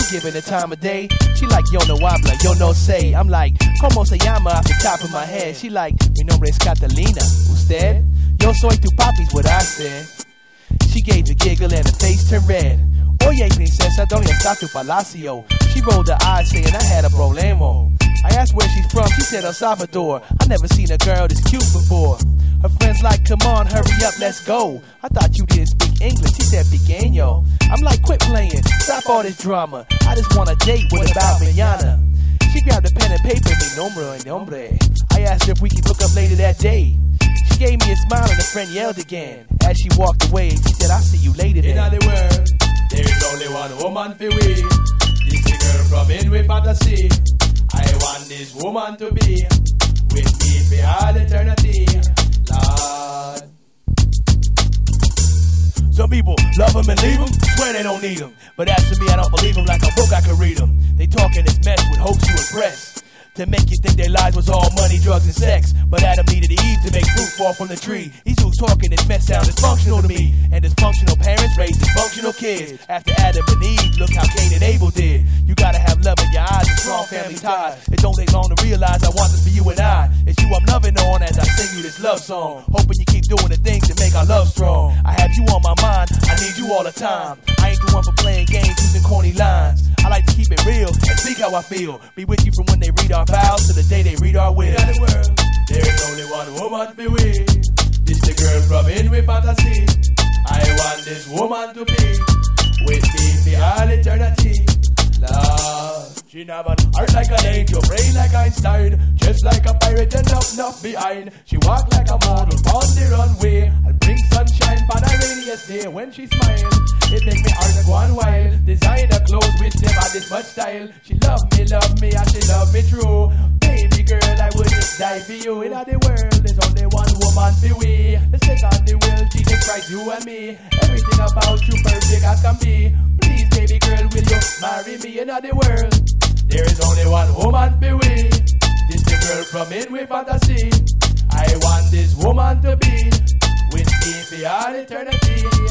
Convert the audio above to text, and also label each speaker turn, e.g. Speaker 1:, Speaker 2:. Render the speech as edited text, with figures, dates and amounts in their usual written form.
Speaker 1: giving the time of day. She like, yo no habla, yo no sé. I'm like, como se llama off the top of my head. She like, mi nombre es Catalina. Usted? Yo soy tu papi's what I said. She gave a giggle and her face turned red. Oye, princesa, ¿dónde está tu palacio? She rolled her eyes saying I had a problemo. I asked where she's from, she said El Salvador. I never seen a girl this cute before. Her friends like, come on, hurry up, let's go. I thought you didn't speak English, she said pequeño. I'm like, quit playing, stop all this drama. I just want a date, what about mañana? She grabbed a pen and paper, mi nombre. I asked her if we could hook up later that day. She gave me a smile and a friend yelled again. As she walked away, she said, I'll see you later then.
Speaker 2: In the world, there is only one woman for we. This the girl from in with fantasy. I want this woman to be with me for all eternity, Lord.
Speaker 1: Some people love them and leave them, swear they don't need them. But as for me, I don't believe them like a book I could read them. They talking this mess with hopes to impress, to make you think their lives was all money, drugs, and sex. But Adam needed Eve to make fruit fall from the tree. These who's talking this mess sound dysfunctional to me. And dysfunctional parents raise dysfunctional kids. After Adam and Eve, look how Cain and Abel did. You gotta have love in your eyes and strong family ties. It don't take long to realize I want this for you and I. It's you I'm loving on as I sing you this love song. Hoping you keep doing the things that make our love strong. I have you on my mind, I need you all the time. I ain't the one for playing games using corny lines. I like to keep it real and speak how I feel. Be with you from when they read our vows to the day they read our will.
Speaker 2: In the world, there is only one woman for we. This the girl from in with fantasy. I want this woman to be with me for all eternity, Lord. She never heart like an angel, brain like Einstein, just like a pirate and enough behind. She walk like a model on the runway and bring sunshine on a rainiest day. When she smile, it make me heart go on wild. Designer clothes with never this much style. She love me, and she love me true. Baby girl, I would just die for you. In the world, there's only one woman for we. Let's take on the world, Jesus Christ, you and me. Everything about you perfect as can be. Please, baby girl, will you marry me? In the world, there is only one woman for we. This the girl from in with fantasy. I want this woman to be with me for all eternity.